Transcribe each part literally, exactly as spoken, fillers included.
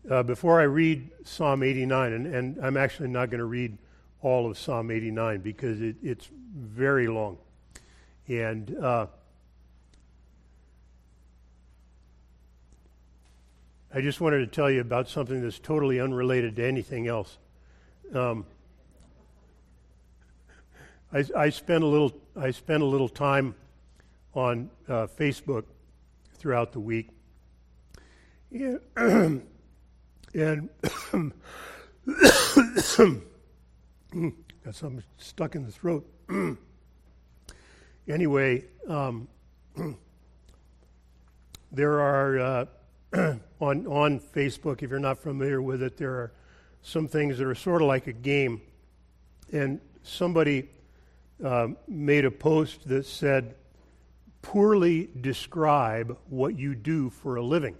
Uh, before I read Psalm eighty-nine, and, and I'm actually not going to read all of Psalm eighty-nine because it, it's very long. And uh, I just wanted to tell you about something that's totally unrelated to anything else. Um, I, I spent a little I spent a little time on uh, Facebook throughout the week, and, and got something stuck in the throat. Anyway, um, there are uh, on on Facebook. If you're not familiar with it, there are some things that are sort of like a game, and somebody uh, made a post that said, "Poorly describe what you do for a living."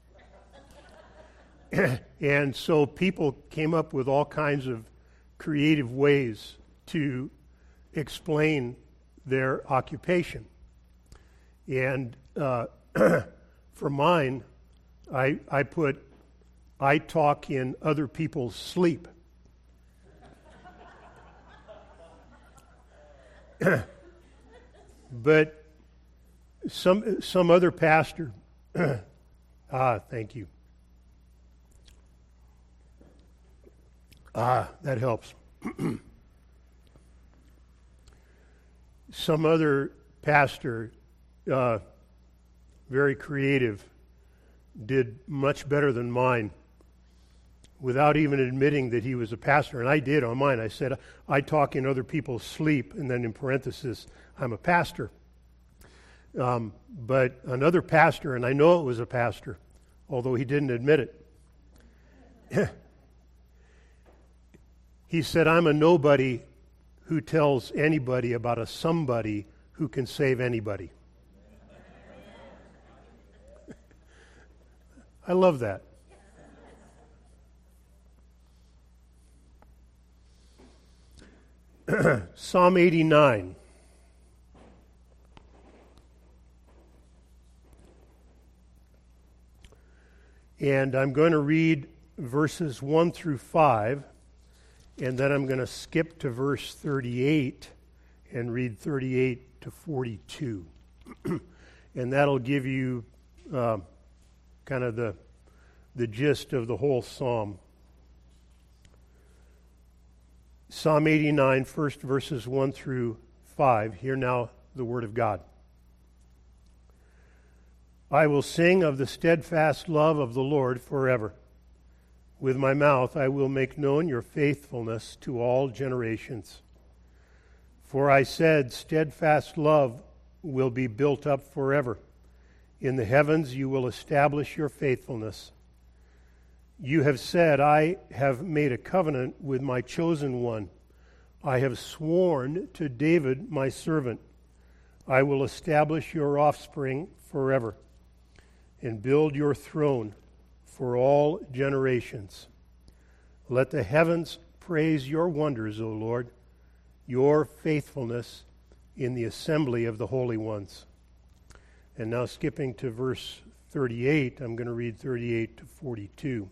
And so people came up with all kinds of creative ways to explain their occupation. And uh, for mine, I, I put, I talk in other people's sleep. But some some other pastor, ah, thank you. Ah, that helps. Some other pastor, uh, very creative, did much better than mine without even admitting that he was a pastor. And I did on mine. I said, I talk in other people's sleep, and then in parenthesis, I'm a pastor. Um, but another pastor, and I know it was a pastor, although he didn't admit it, he said, I'm a nobody who tells anybody about a somebody who can save anybody. I love that. Psalm eighty-nine. And I'm going to read verses one through five, and then I'm going to skip to verse thirty-eight and read thirty-eight to forty-two. And that'll give you uh, kind of the, the gist of the whole psalm. Psalm eighty-nine, first verses one through five. Hear now the word of God. I will sing of the steadfast love of the Lord forever. With my mouth I will make known your faithfulness to all generations. For I said, steadfast love will be built up forever. In the heavens you will establish your faithfulness. You have said, I have made a covenant with my chosen one. I have sworn to David my servant. I will establish your offspring forever and build your throne for all generations. Let the heavens praise your wonders, O Lord, your faithfulness in the assembly of the holy ones. And now skipping to verse thirty-eight, I'm going to read thirty-eight to forty-two.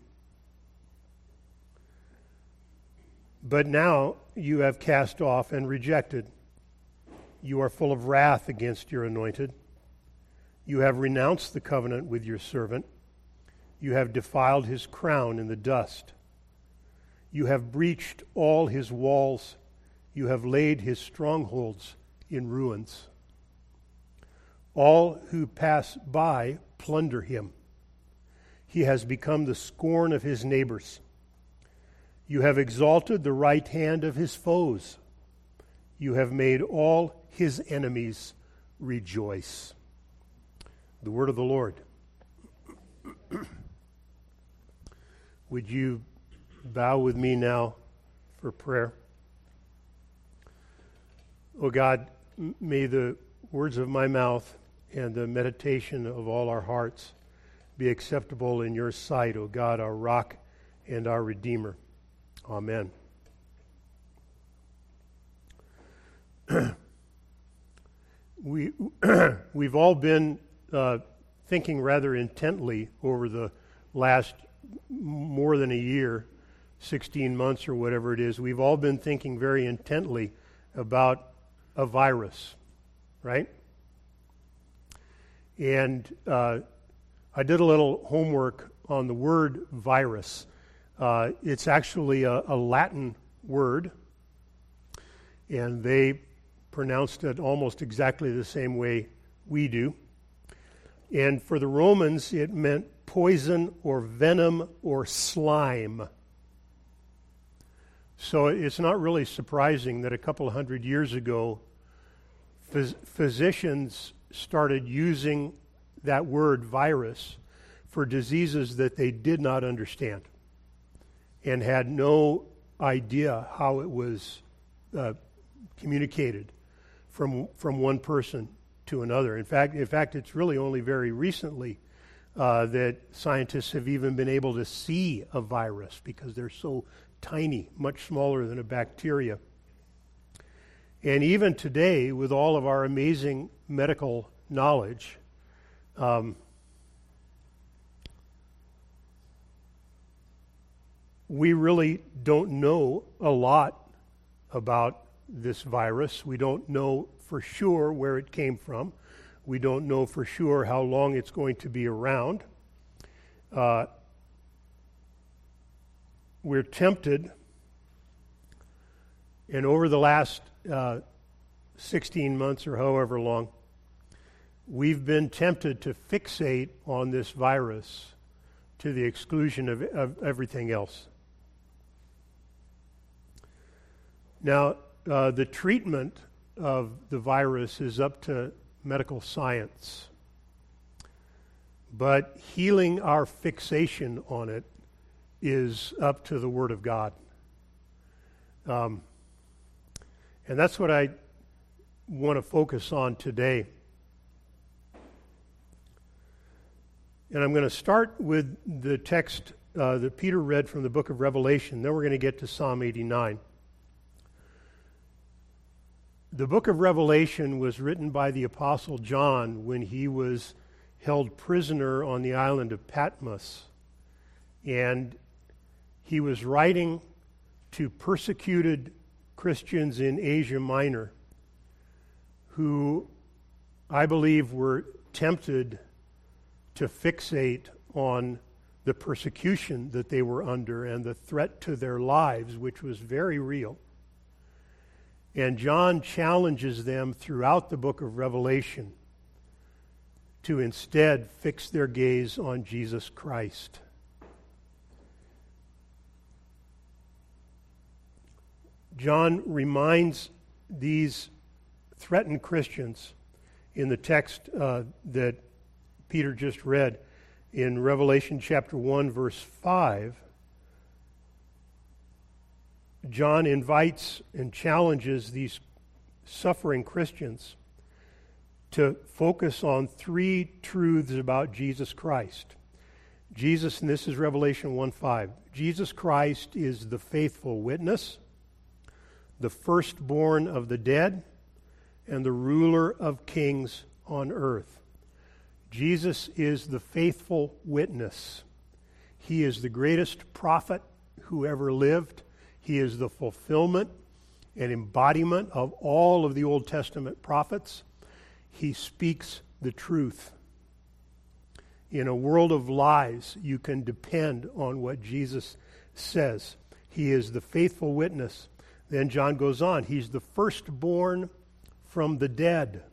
But now you have cast off and rejected. You are full of wrath against your anointed. You have renounced the covenant with your servant. You have defiled his crown in the dust. You have breached all his walls. You have laid his strongholds in ruins. All who pass by plunder him. He has become the scorn of his neighbors. You have exalted the right hand of his foes. You have made all his enemies rejoice. The word of the Lord. Would you bow with me now for prayer? Oh God, may the words of my mouth and the meditation of all our hearts be acceptable in your sight, O God, our rock and our Redeemer. Amen. we, we've all been uh, thinking rather intently over the last more than a year, sixteen months or whatever it is, we've all been thinking very intently about a virus, right? And uh, I did a little homework on the word virus. Uh, it's actually a, a Latin word, and they pronounced it almost exactly the same way we do. And for the Romans, it meant poison or venom or slime. So it's not really surprising that a couple of hundred years ago, phys- physicians started using that word virus for diseases that they did not understand and had no idea how it was uh, communicated from from one person to another. In fact, in fact, it's really only very recently uh, that scientists have even been able to see a virus because they're so tiny, much smaller than a bacteria. And even today, with all of our amazing medical knowledge, um, we really don't know a lot about this virus. We don't know for sure where it came from. We don't know for sure how long it's going to be around. Uh, we're tempted, and over the last uh, sixteen months or however long, we've been tempted to fixate on this virus to the exclusion of, of everything else. Now, uh, the treatment of the virus is up to medical science, but healing our fixation on it is up to the Word of God. Um, and that's what I want to focus on today. And I'm going to start with the text uh, that Peter read from the book of Revelation. Then we're going to get to Psalm eighty-nine. The book of Revelation was written by the Apostle John when he was held prisoner on the island of Patmos. And he was writing to persecuted Christians in Asia Minor who, I believe, were tempted to fixate on the persecution that they were under and the threat to their lives, which was very real. And John challenges them throughout the book of Revelation to instead fix their gaze on Jesus Christ. John reminds these threatened Christians in the text uh, that Peter just read in Revelation chapter one, verse five. John invites and challenges these suffering Christians to focus on three truths about Jesus Christ. Jesus, and this is Revelation one five, Jesus Christ is the faithful witness, the firstborn of the dead, and the ruler of kings on earth. Jesus is the faithful witness. He is the greatest prophet who ever lived. He is the fulfillment and embodiment of all of the Old Testament prophets. He speaks the truth. In a world of lies, you can depend on what Jesus says. He is the faithful witness. Then John goes on. He's the firstborn from the dead.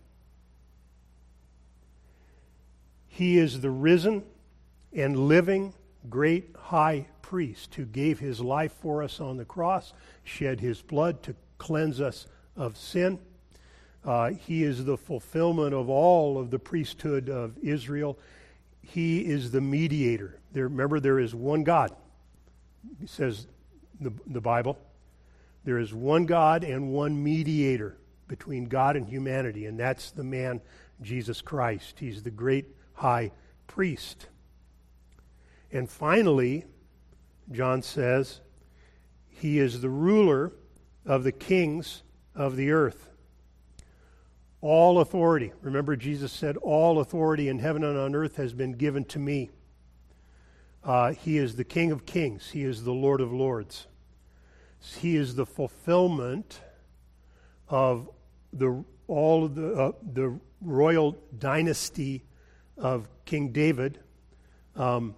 He is the risen and living great high priest who gave his life for us on the cross, shed his blood to cleanse us of sin. Uh, he is the fulfillment of all of the priesthood of Israel. He is the mediator. There, remember, there is one God. It says the, the Bible. There is one God and one mediator between God and humanity, and that's the man Jesus Christ. He's the great high priest. And finally, John says, he is the ruler of the kings of the earth. All authority. Remember, Jesus said, all authority in heaven and on earth has been given to me. Uh, he is the King of Kings. He is the Lord of Lords. He is the fulfillment of the all of the uh, the royal dynasty of King David. Um,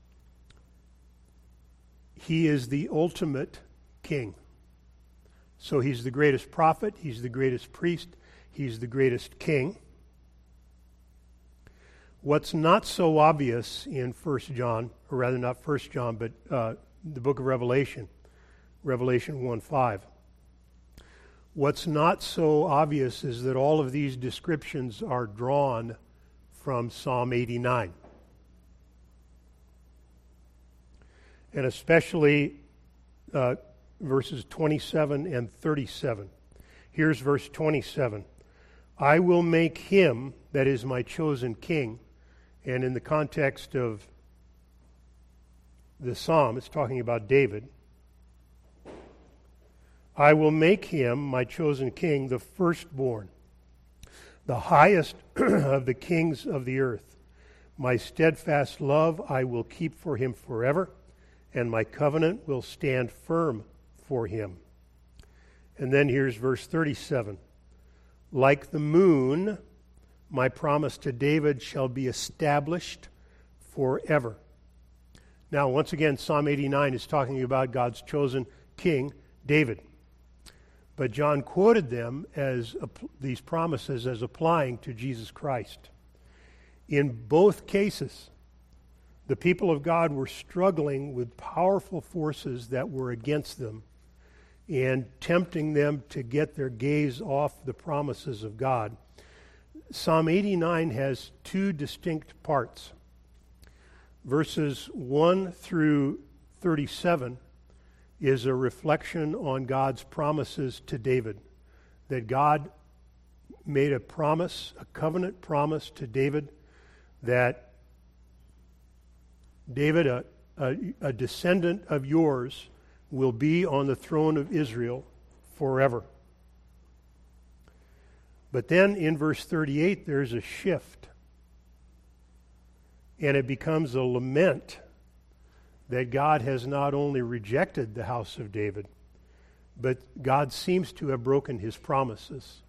he is the ultimate king. So he's the greatest prophet, he's the greatest priest, he's the greatest king. What's not so obvious in First John, or rather not First John, but uh, the book of Revelation, Revelation one five. What's not so obvious is that all of these descriptions are drawn from Psalm eighty-nine. And especially uh, verses twenty-seven and thirty-seven. Here's verse twenty-seven. I will make him, that is my chosen king, and in the context of the psalm, it's talking about David. I will make him, my chosen king, the firstborn, the highest of the kings of the earth. My steadfast love I will keep for him forever, and my covenant will stand firm for him. And then here's verse thirty-seven. Like the moon, my promise to David shall be established forever. Now, once again, Psalm eighty-nine is talking about God's chosen king, David. But John quoted them as these promises as applying to Jesus Christ. In both cases, the people of God were struggling with powerful forces that were against them and tempting them to get their gaze off the promises of God. Psalm eighty-nine has two distinct parts. Verses one through thirty-seven is a reflection on God's promises to David. That God made a promise, a covenant promise to David, that David, a, a, a descendant of yours, will be on the throne of Israel forever. But then in verse thirty-eight, there's a shift. And it becomes a lament that God has not only rejected the house of David, but God seems to have broken his promises.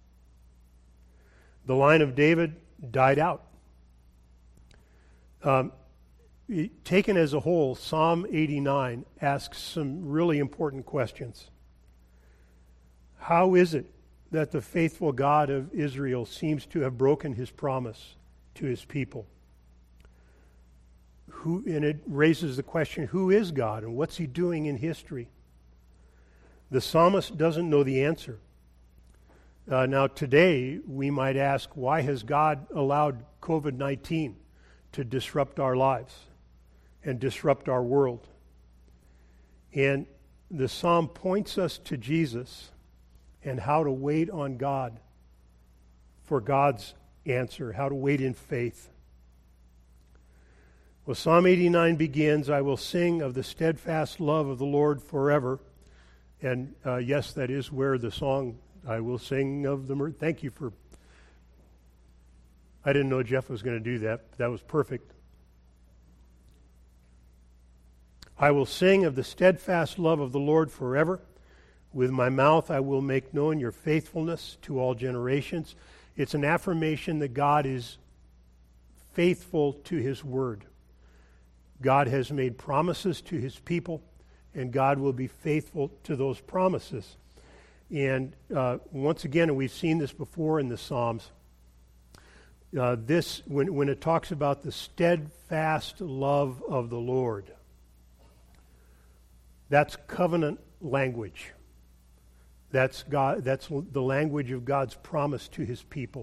The line of David died out. Um, taken as a whole, Psalm eighty-nine asks some really important questions. How is it that the faithful God of Israel seems to have broken his promise to his people? Who, and it raises the question, who is God and what's he doing in history? The psalmist doesn't know the answer. Uh, now today we might ask, why has God allowed covid nineteen to disrupt our lives and disrupt our world? And the psalm points us to Jesus and how to wait on God for God's answer, how to wait in faith. Well, Psalm eighty-nine begins, I will sing of the steadfast love of the Lord forever. And uh, yes, that is where the song, I will sing of the mercy. Thank you for, I didn't know Jeff was going to do that. That was perfect. I will sing of the steadfast love of the Lord forever. With my mouth I will make known your faithfulness to all generations. It's an affirmation that God is faithful to his word. God has made promises to his people, and God will be faithful to those promises. And uh, once again, and we've seen this before in the Psalms, uh, this when, when it talks about the steadfast love of the Lord, that's covenant language. That's God. That's the language of God's promise to his people.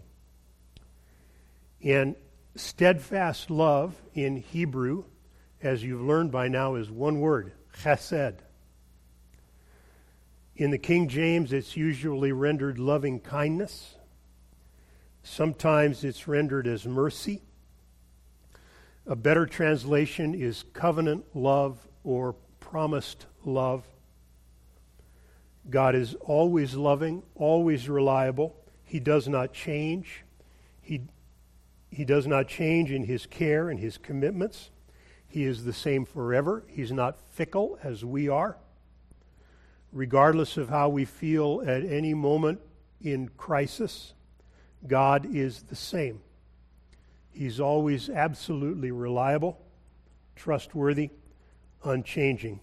And steadfast love in Hebrew, as you've learned by now, is one word, chesed. In the King James, it's usually rendered loving kindness. Sometimes it's rendered as mercy. A better translation is covenant love or promised love. God is always loving, always reliable. He does not change. He, he does not change in his care and his commitments. He is the same forever. He's not fickle as we are. Regardless of how we feel at any moment in crisis, God is the same. He's always absolutely reliable, trustworthy, unchanging.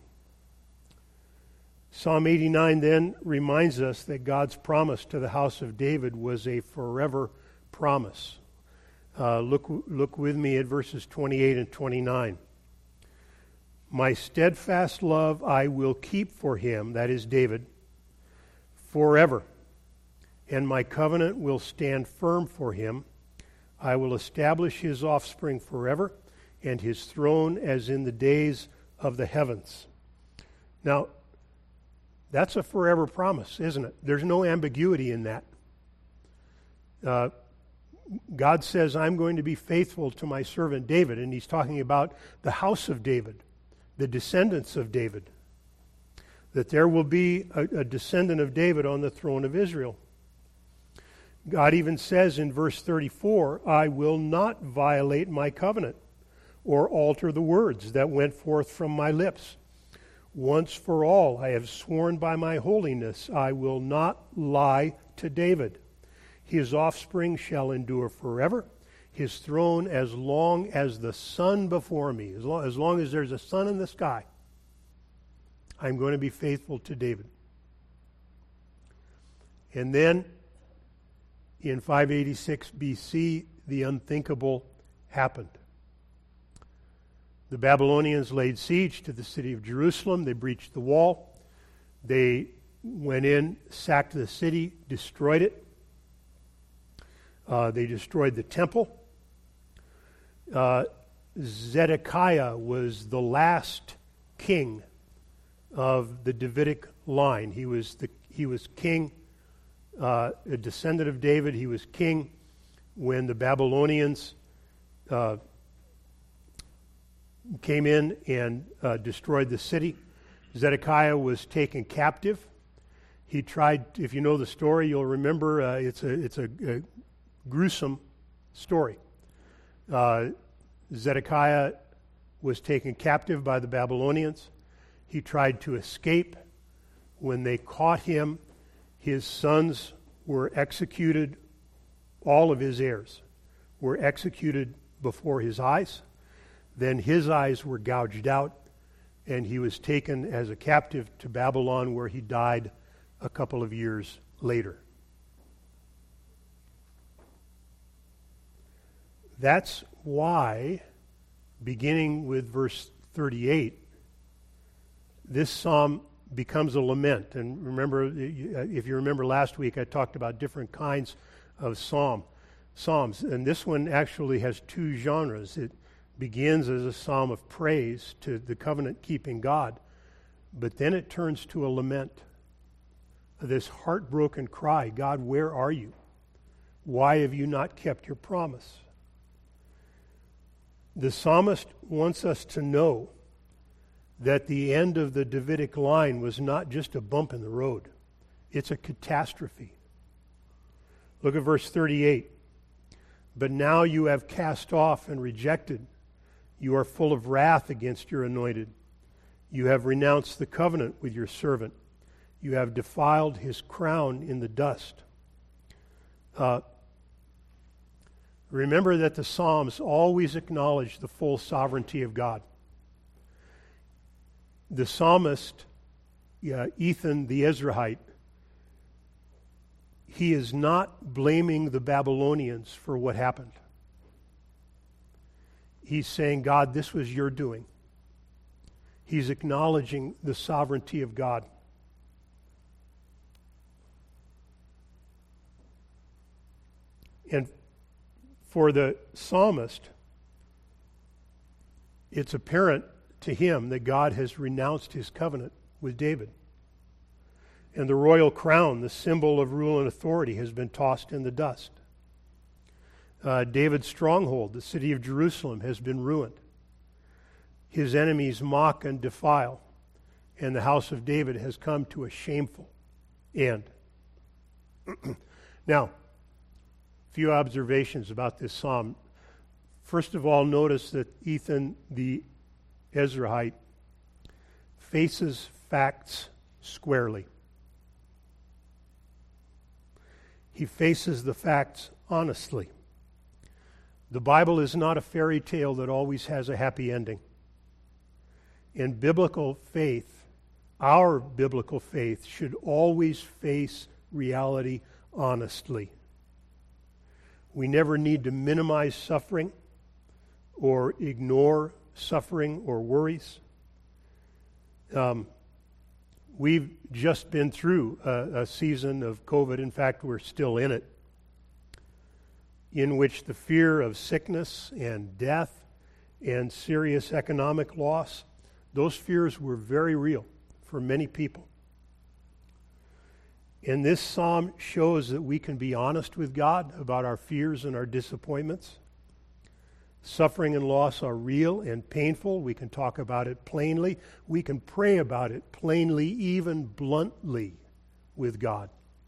Psalm eighty-nine then reminds us that God's promise to the house of David was a forever promise. Uh, look, look with me at verses twenty-eight and twenty-nine. My steadfast love I will keep for him, that is David, forever, and my covenant will stand firm for him. I will establish his offspring forever, and his throne as in the days of the heavens. Now, that's a forever promise, isn't it? There's no ambiguity in that. Uh, God says, I'm going to be faithful to my servant David, and he's talking about the house of David, the descendants of David, that there will be a, a descendant of David on the throne of Israel. God even says in verse thirty-four, I will not violate my covenant or alter the words that went forth from my lips. Once for all, I have sworn by my holiness, I will not lie to David. His offspring shall endure forever, his throne as long as the sun before me. As long, as long as there's a sun in the sky, I'm going to be faithful to David. And then, in five eighty-six B C, the unthinkable happened. The Babylonians laid siege to the city of Jerusalem. They breached the wall. They went in, sacked the city, destroyed it. Uh, they destroyed the temple. Uh, Zedekiah was the last king of the Davidic line. He was the he was king, uh, a descendant of David. He was king when the Babylonians uh, came in and uh, destroyed the city. Zedekiah was taken captive. He tried, if you know the story, you'll remember uh, it's a it's a, a gruesome story. Uh, Zedekiah was taken captive by the Babylonians. He tried to escape. When they caught him, his sons were executed. All of his heirs were executed before his eyes. Then his eyes were gouged out, and he was taken as a captive to Babylon, where he died a couple of years later. That's why, beginning with verse thirty-eight, this psalm becomes a lament. And remember, if you remember last week, I talked about different kinds of psalm, psalms. And this one actually has two genres. It begins as a psalm of praise to the covenant-keeping God, but then it turns to a lament, this heartbroken cry, God, where are you? Why have you not kept your promise? The psalmist wants us to know that the end of the Davidic line was not just a bump in the road. It's a catastrophe. Look at verse thirty-eight. But now you have cast off and rejected. You are full of wrath against your anointed. You have renounced the covenant with your servant. You have defiled his crown in the dust. Uh, remember that the Psalms always acknowledge the full sovereignty of God. The psalmist, uh, Ethan the Ezrahite, he is not blaming the Babylonians for what happened. He's saying, God, this was your doing. He's acknowledging the sovereignty of God. And for the psalmist, it's apparent to him that God has renounced his covenant with David. And the royal crown, the symbol of rule and authority, has been tossed in the dust. Uh, David's stronghold, the city of Jerusalem, has been ruined. His enemies mock and defile, and the house of David has come to a shameful end. Now, a few observations about this psalm. First of all, notice that Ethan the Ezrahite, faces facts squarely. He faces the facts honestly. The Bible is not a fairy tale that always has a happy ending. In biblical faith, our biblical faith should always face reality honestly. We never need to minimize suffering or ignore suffering or worries. Um, we've just been through a, a season of COVID. In fact, we're still in it, in which the fear of sickness and death and serious economic loss, those fears were very real for many people. And this psalm shows that we can be honest with God about our fears and our disappointments. Suffering and loss are real and painful. We can talk about it plainly. We can pray about it plainly, even bluntly, with God.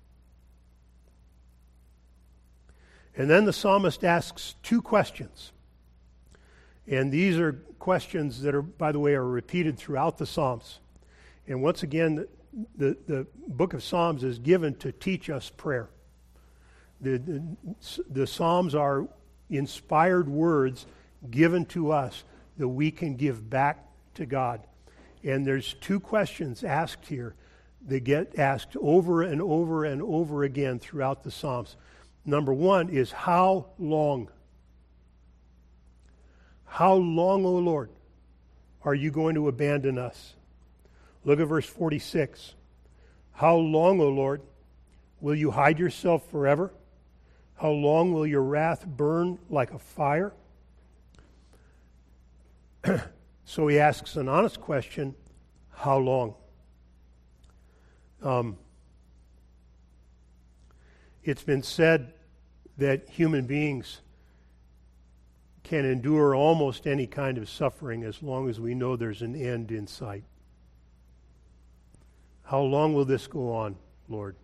And then the psalmist asks two questions. And these are questions that are, by the way, are repeated throughout the Psalms. And once again, the, the book of Psalms is given to teach us prayer. The, the, the Psalms are inspired words given to us that we can give back to God. And there's two questions asked here that get asked over and over and over again throughout the Psalms. Number one is, how long? How long, O Lord, are you going to abandon us? Look at verse forty-six. How long, O Lord, will you hide yourself forever? How long will your wrath burn like a fire? So he asks an honest question, how long? Um, it's been said that human beings can endure almost any kind of suffering as long as we know there's an end in sight. How long will this go on, Lord?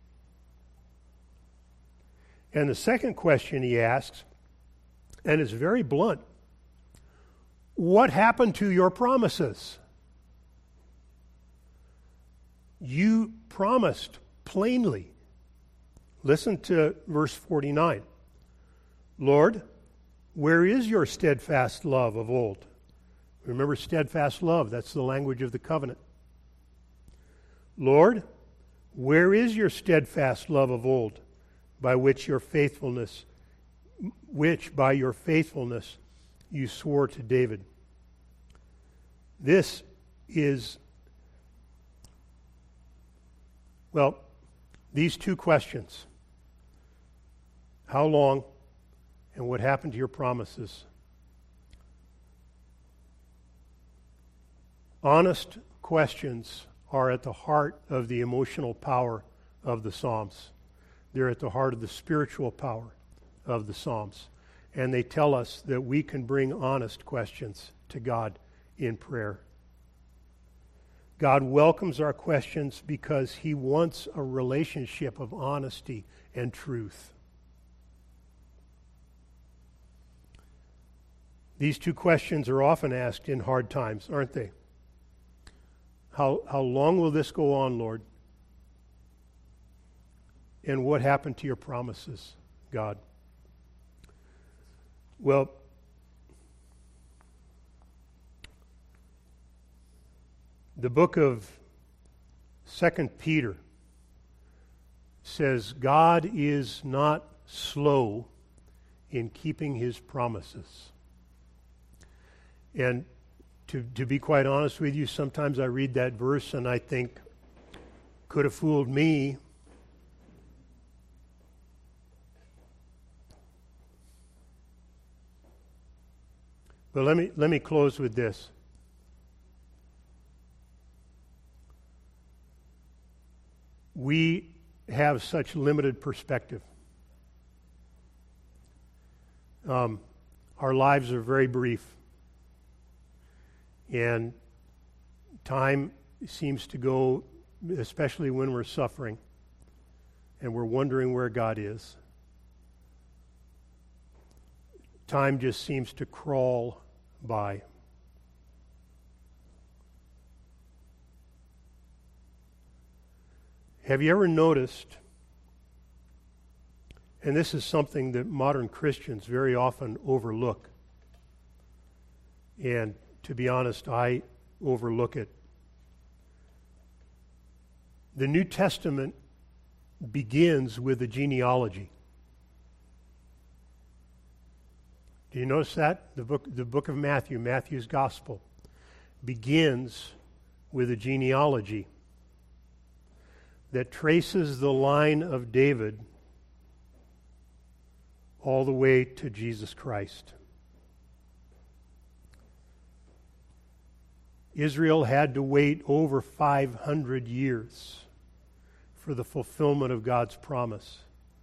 And the second question he asks, and it's very blunt, what happened to your promises? You promised plainly. Listen to verse forty-nine. Lord, where is your steadfast love of old? Remember, steadfast love, that's the language of the covenant. Lord, where is your steadfast love of old, by which your faithfulness, which by your faithfulness you swore to David? This is, well, these two questions, how long and what happened to your promises? Honest questions are at the heart of the emotional power of the Psalms. They're at the heart of the spiritual power of the Psalms. And they tell us that we can bring honest questions to God in prayer. God welcomes our questions because He wants a relationship of honesty and truth. These two questions are often asked in hard times, aren't they? How, how long will this go on, Lord? And what happened to your promises, God? Well, the book of Second Peter says God is not slow in keeping His promises. And to, to be quite honest with you, sometimes I read that verse and I think, could have fooled me. But let me let me close with this. We have such limited perspective. Um, our lives are very brief. And time seems to go, especially when we're suffering and we're wondering where God is. Time just seems to crawl by. Have you ever noticed, and this is something that modern Christians very often overlook, and to be honest, I overlook it. The New Testament begins with a genealogy. Do you notice that? The book, the book of Matthew, Matthew's Gospel, begins with a genealogy that traces the line of David all the way to Jesus Christ. Israel had to wait over five hundred years for the fulfillment of God's promise.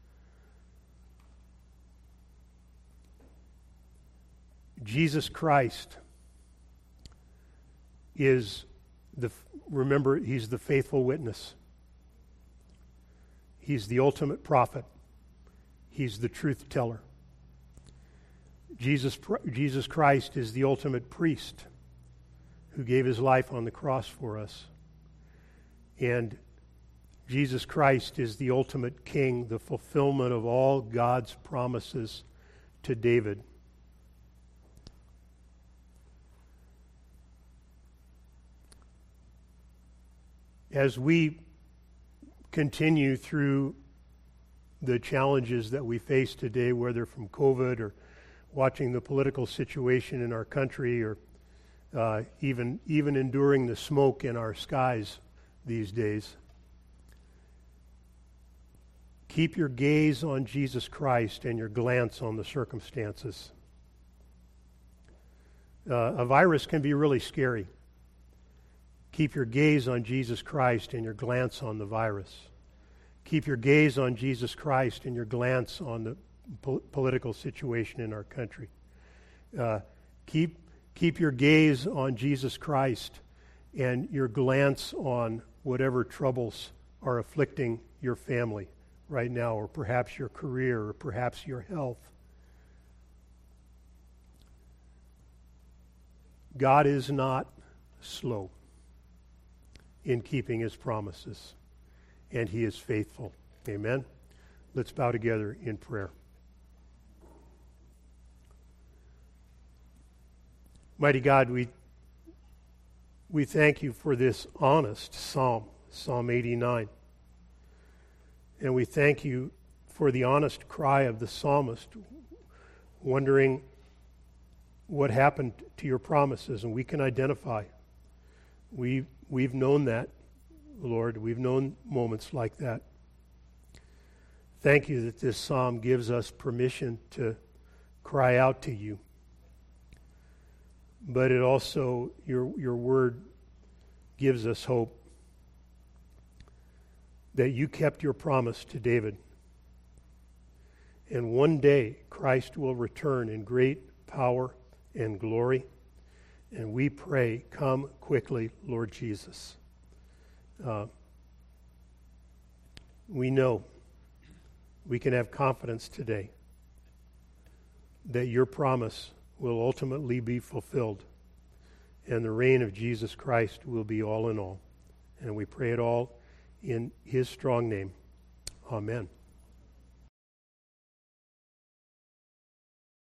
Jesus Christ is the, remember, he's the faithful witness. He's the ultimate prophet. He's the truth teller. Jesus, Jesus Christ is the ultimate priest who gave his life on the cross for us. And Jesus Christ is the ultimate king, the fulfillment of all God's promises to David. As we continue through the challenges that we face today, whether from COVID or watching the political situation in our country or uh, even, even enduring the smoke in our skies these days, keep your gaze on Jesus Christ and your glance on the circumstances. Uh, a virus can be really scary. Keep your gaze on Jesus Christ and your glance on the virus. Keep your gaze on Jesus Christ and your glance on the po- political situation in our country. Uh, keep, keep your gaze on Jesus Christ and your glance on whatever troubles are afflicting your family right now, or perhaps your career, or perhaps your health. God is not slow in keeping his promises, and he is faithful. Amen. Let's bow together in prayer. Mighty God, we we thank you for this honest psalm, Psalm eighty-nine. And we thank you for the honest cry of the psalmist, wondering what happened to your promises, and we can identify. We, we've known that, Lord. We've known moments like that. Thank you that this psalm gives us permission to cry out to you. But it also, your, your word gives us hope that you kept your promise to David. And one day, Christ will return in great power and glory. And we pray, come quickly, Lord Jesus. Uh, we know we can have confidence today that your promise will ultimately be fulfilled, and the reign of Jesus Christ will be all in all. And we pray it all in his strong name. Amen.